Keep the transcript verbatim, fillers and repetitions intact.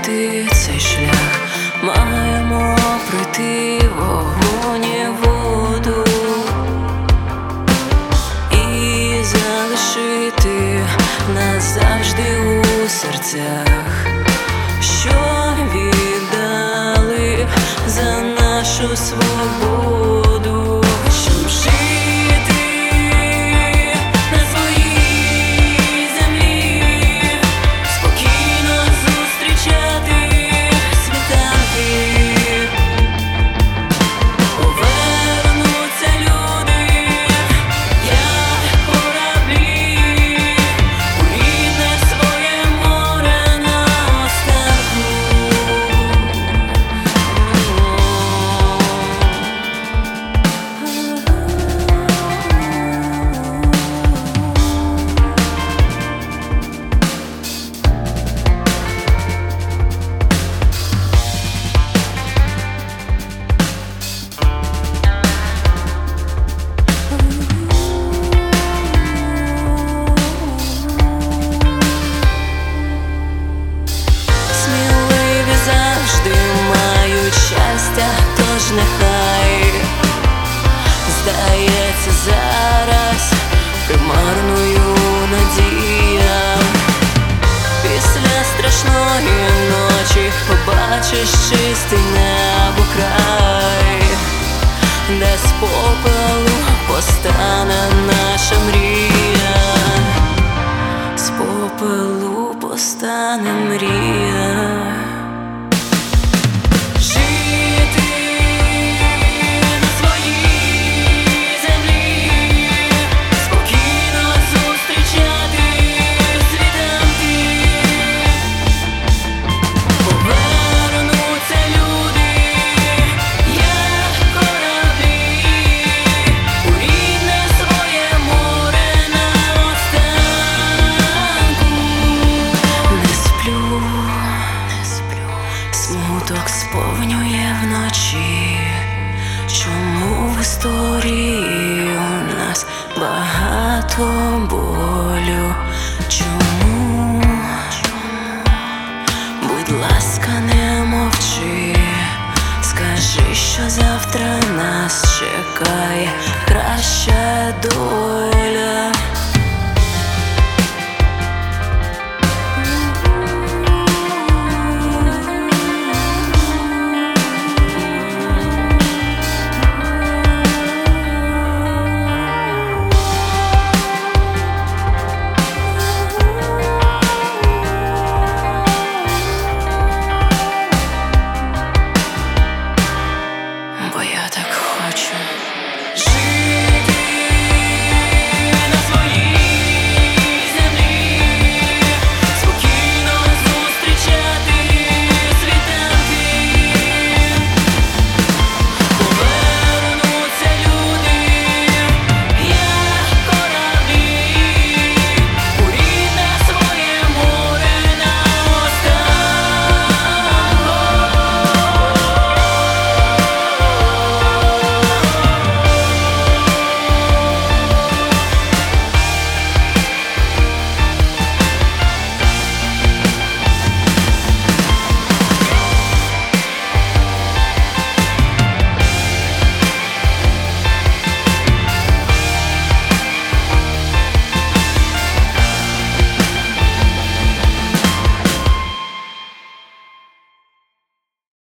пройти цей шлях, маємо пройти вогонь і воду і залишити назавжди у серцях, що віддали за нашу свободу, щоб жити на своїй землі, спокійно зустрічати світанки. Повернуться люди, як кораблі, у рідне своє море наостанку. Сміливі завжди мають щастя, тож нехай здається зараз примарною надія. Після страшної ночі побачиш чистий небо край, де з попелу постане наша мрія, з попелу постане мрія. Жити на своїй землі, спокійно зустрічати світанки. Повернуться люди, як кораблі, у рідне своє море наостанку. Не сплю, не сплю, смуток сповнює вночі. Чому в історії у нас багато болю? Чому? Будь ласка, не мовчи, скажи, що завтра нас чекає краща доля.